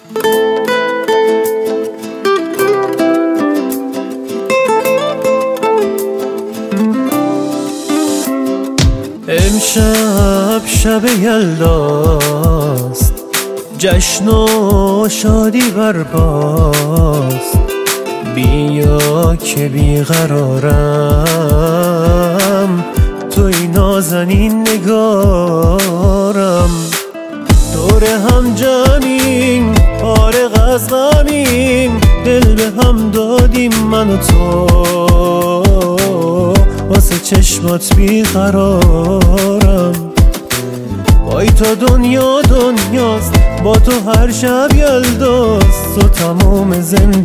امشب شب یلداست، جشن و شادی برپاست. بیا که بیقرارم، توی نازنین نگارم. دور هم جمعیم، فارغ از غمیم، دل به هم دادیم من و تو. واسه چشمات بیقرارم، وای تا دنیا دنیاست، با تو هر شب یلداست. تو تمام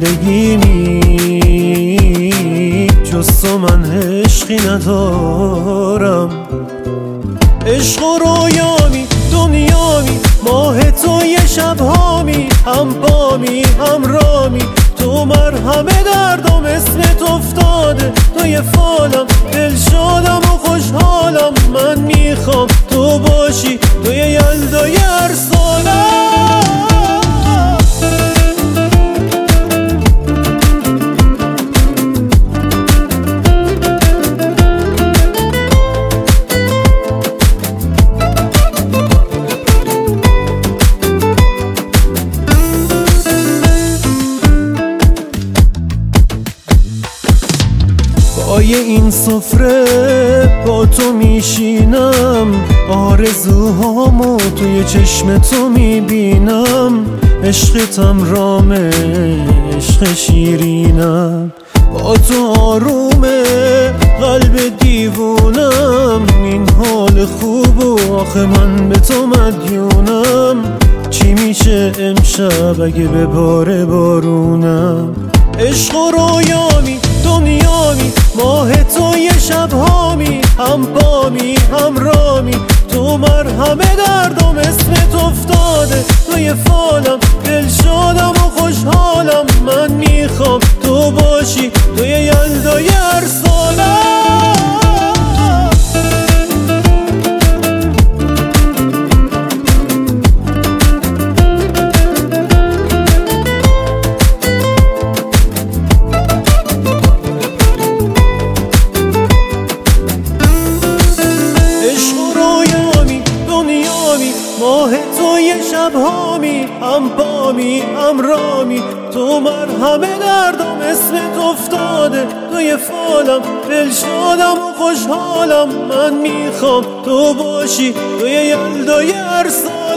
زندگیمی، جز تو من عشقی ندارم. عشق و رویامی، دنیامی، ماه تو یه شبهامی، هم بامی هم رامی. تو مرهم دردم، اسمت افتاده توی فالم. دل شادم و خوشحالم، من میخوام تو باشی توی یلدای هر سالم. پای این سفره با تو میشینم، آرزوهامو توی چشم تو میبینم. عشقتم رامه، عشق شیرینم، با تو آرومه قلب دیوونم. این حال خوب و آخه من به تو مدیونم. چی میشه امشب اگه بباره بارونم؟ عشق و رویامی، دنیامی، ماه تو یه شبهامی، هم بامی هم رامی. تو مرهم دردم، اسمت افتاده توی فالم. دل شادم و خوشحالم، من میخوام تو باشی توی یلدای هر سالم. ماه تو یه شبهامی، هم بامی هم رامی. تو مرهم دردم، اسمت افتاده توی فالم. دل شادم و خوشحالم، من میخوام تو باشی توی یلدای هر سال.